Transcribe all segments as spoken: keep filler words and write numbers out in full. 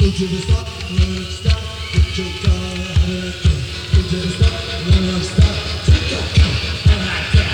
Go to the stop, never stop, put your car ahead of you. Go to the stop, never stop, take your car, and like that.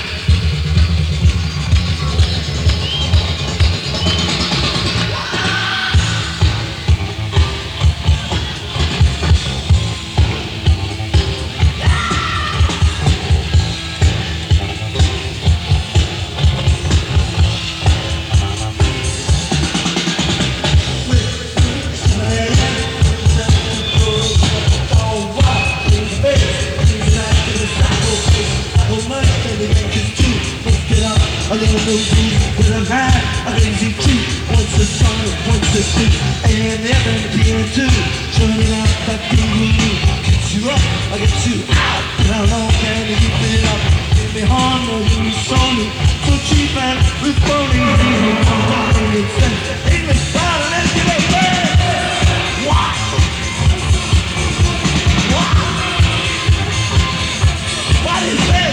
I don't know you, but I'm high, I'm easy too. Once the sun, once the sea, and never begin to turning out that boogaloo. Get you up, I get you out. How long can you keep it up? Give me harm, no you saw me. So cheap and with phony, you come down and get sent. English style, let's get it back. What? What? What is this?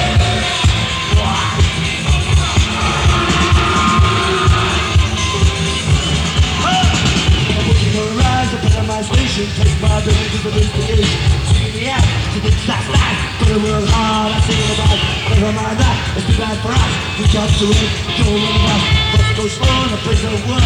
Take my dirty to the investigation. See me out to the stop line. For the world hard, I sing about it. Never mind that, it's too bad for us. We got to it, go on the bus. Let's go slow in the place of work.